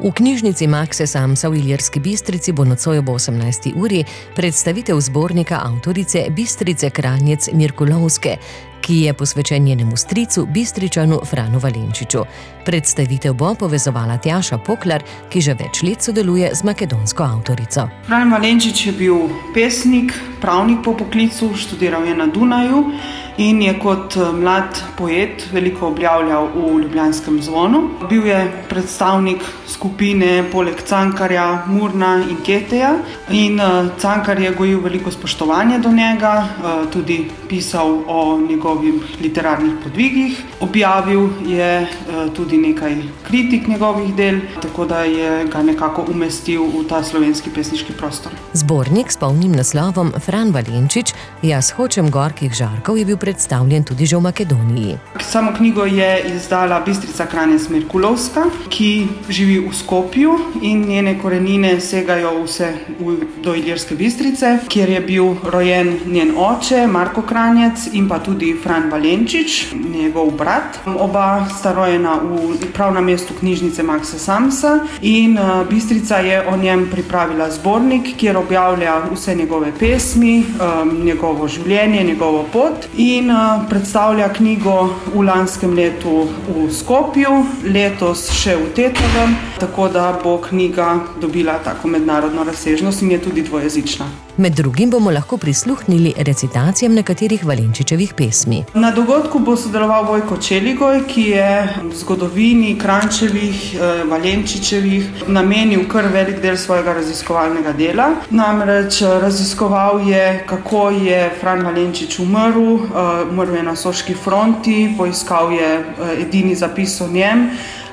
V knjižnici Makse Samsa v Ilirski Bistrici bo nocoj ob 18. uri predstavitev zbornika avtorice Bistrice Kranjec Mirkulovske, ki je posvečen njenemu stricu, Bistričanu Franu Valenčiču. Predstavitev bo povezovala Tjaša Poklar, ki že več let sodeluje z makedonsko avtorico. Fran Valenčič je bil pesnik, pravnik po poklicu, študiral je na Dunaju in je kot mlad poet veliko objavljal v Ljubljanskem Zvonu. Bil je predstavnik skupine poleg Cankarja, Murna in Keteja in Cankar je gojil veliko spoštovanje do njega, tudi pisal o njegovih literarnih podvigih. Objavil je tudi nekaj kritik njegovih del, tako da je ga nekako umestil v ta slovenski pesniški prostor. Zbornik s polnim naslovom Fran Valenčič, Jaz hočem gorkih žarkov je bil predstavljen tudi že v Makedoniji. Samo knjigo je izdala Bistrica Kranjec Mirkulovska, ki živi v Skopju in njene korenine segajo vse do Ilirske Bistrice, kjer je bil rojen njen oče Marko Kranjec in pa tudi Fran Valenčič, njegov brat. Oba sta rojena prav na mestu knjižnice Makse Samsa in Bistrica je o njem pripravila zbornik, kjer objavlja vse njegove pesmi, njegovo življenje, njegovo pot in predstavlja knjigo v lanskem letu v Skopju, letos še v Tetovem, tako da bo knjiga dobila tako mednarodno razsežnost in je tudi dvojezična. Med drugim bomo lahko prisluhnili recitacijam nekaterih Valenčičevih pesmi. Na dogodku bo sodeloval Vojko Čeligoj, ki je v zgodovini Kranjčevih, Valenčičevih namenil kar velik del svojega raziskovalnega dela. Namreč raziskoval je, kako je Fran Valenčič umrl je na Soški fronti, poiskal je edini zapis o njem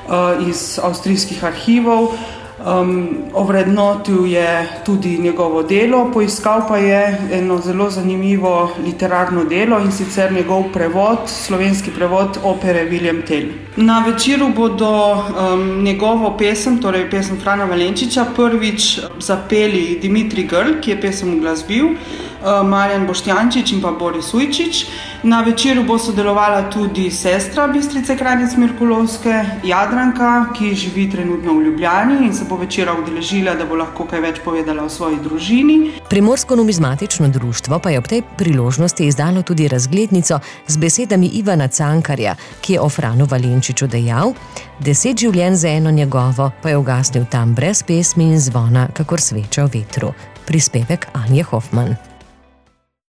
iz avstrijskih arhivov. Ovrednotil je tudi njegovo delo, poiskal pa je eno zelo zanimivo literarno delo in sicer njegov prevod, slovenski prevod opere William Tell. Na večeru bodo njegovo pesem, torej pesem Frana Valenčiča, prvič zapeli Dimitrij Grl, ki je pesem uglasbil, Marjan Boštjančič in pa Boris Ujčič. Na večeru bo sodelovala tudi sestra Bistrice Kranjec Mirkulovske, Jadranka, ki živi trenutno v Ljubljani in se bo večera udeležila, da bo lahko kaj več povedala o svoji družini. Primorsko numizmatično društvo pa je ob tej priložnosti izdalo tudi razglednico z besedami Ivana Cankarja, ki je o Franu Valenčiču dejal: 10 življenj za eno njegovo, pa je ugasnil tam brez pesmi in zvona, kakor sveča v vetru. Prispevek Anje Hofman.